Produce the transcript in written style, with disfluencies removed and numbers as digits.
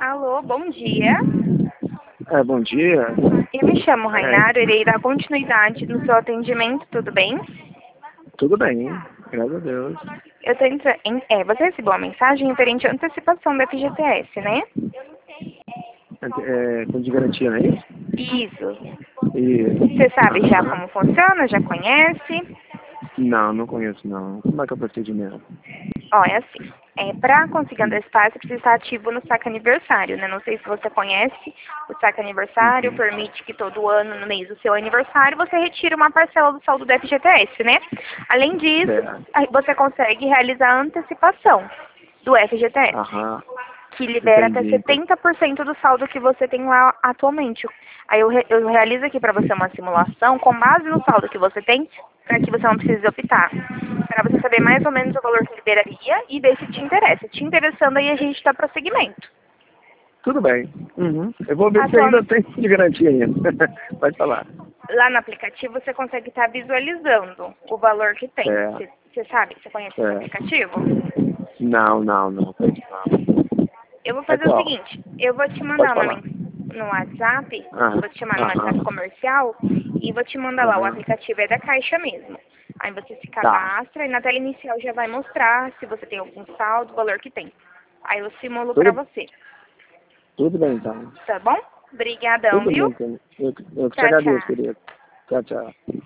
Alô, bom dia. Bom dia. Eu me chamo Rainara, irei dar continuidade no seu atendimento, tudo bem? Tudo bem, graças a Deus. Você recebeu uma mensagem referente à antecipação da FGTS, né? Com de garantia, não é isso? Isso. E... Você sabe já Aham. como funciona? Já conhece? Não conheço não. Como é que é o procedimento? Ó, é assim. Para conseguir antecipar, você precisa estar ativo no saque aniversário, né? Não sei se você conhece o saque aniversário, Uhum. permite que todo ano, no mês do seu aniversário, você retire uma parcela do saldo do FGTS, né? Além disso, Certo. aí você consegue realizar a antecipação do FGTS, Aham. que libera até Entendi. 70% do saldo que você tem lá atualmente. Aí eu realizo aqui para você uma simulação com base no saldo que você tem, para que você não precise optar. Para você saber mais ou menos o valor que liberaria e ver se te interessa. Te interessando, aí a gente dá prosseguimento. Tudo bem. Uhum. Eu vou ver se Atual, ainda tem de garantia ainda. Pode falar. lá no aplicativo você consegue estar visualizando o valor que tem. Certo. Você sabe? Você conhece esse Certo. aplicativo? Não. Pode falar. Eu vou É fazer o qual? seguinte, eu vou te Pode mandar uma falar. mensagem no WhatsApp, Aham. vou te chamar no WhatsApp Aham. comercial e vou te mandar lá, o Aham. aplicativo é da Caixa mesmo. Aí você se Tá. cadastra e na tela inicial já vai mostrar se você tem algum saldo, o valor que tem. Aí eu simulo pra Tudo, você, tudo bem, então. tá bom? Obrigadão, Tudo bem, viu? então. Eu que te Tchau, agradeço, tchau. querido. Tchau, tchau.